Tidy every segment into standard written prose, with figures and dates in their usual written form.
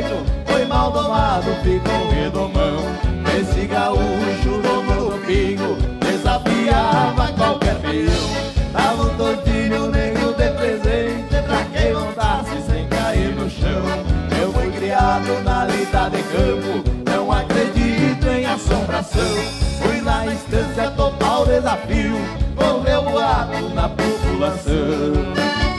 negro foi mal domado, ficou redomão. Esse gaúcho dono do pingo desafiava qualquer peão. Dava um tortilho negro de presente pra quem montasse sem cair no chão. Eu fui criado na lida de campo, não acredito em assombração. Fui na instância total desafio, correu boato na população.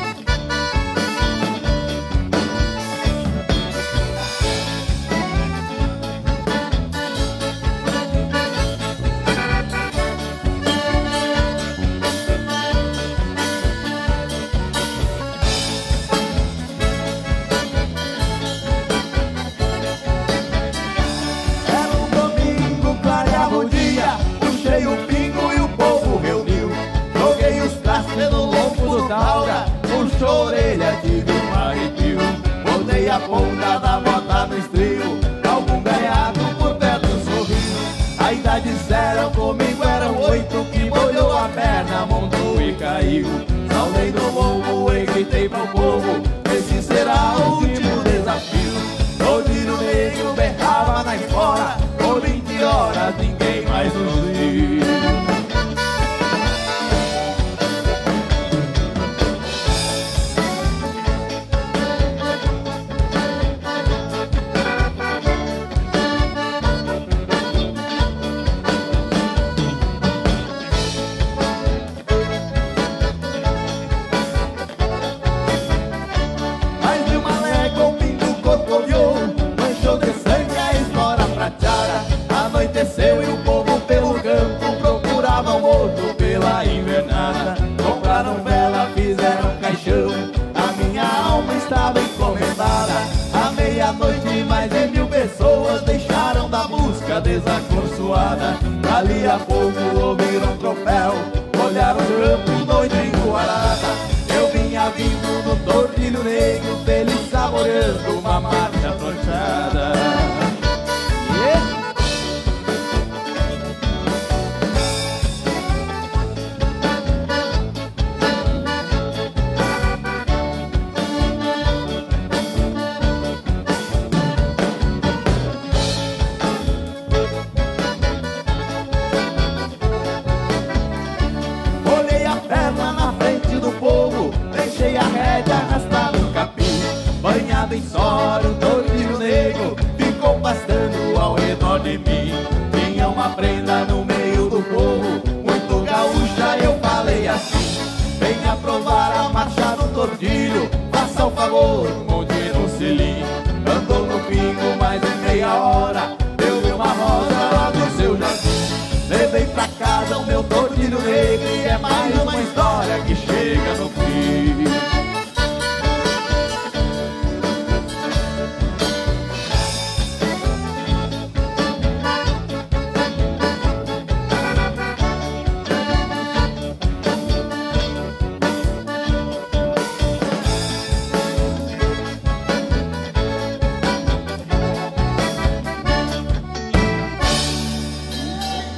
Puxou a orelha, tive um arrepio. Botei a ponta da bota no estrilo, algum ganhado por perto sorriu. Ainda disseram comigo eram 8, que molhou a perna, montou e caiu. Saudei do lombo e gritei pro povo, esse será o último desafio. Tortilho negro berrava na espora, por 20 horas ninguém mais nos viu. Anoiteceu e o povo pelo campo procurava um outro pela invernada. Compraram vela, fizeram caixão, a minha alma estava encomendada. À meia-noite mais de 1000 pessoas deixaram da busca desacorçoada. Ali a pouco ouviram um tropel, olharam o campo doido enguarada. Eu vinha vindo no tortilho negro, feliz saboreando uma marcha tronchada. Deixei a rédea arrastar no capim, banhado em soro, o tortilho negro ficou pastando ao redor de mim. Tinha uma prenda no meio do povo, muito gaúcha, eu falei assim: venha provar a marcha no tortilho, faça o favor, monte no selim. Andou no pingo mais de meia hora, eu vi uma rosa lá do seu jardim. Levei pra casa o meu tortilho negro e é mais uma história que chega no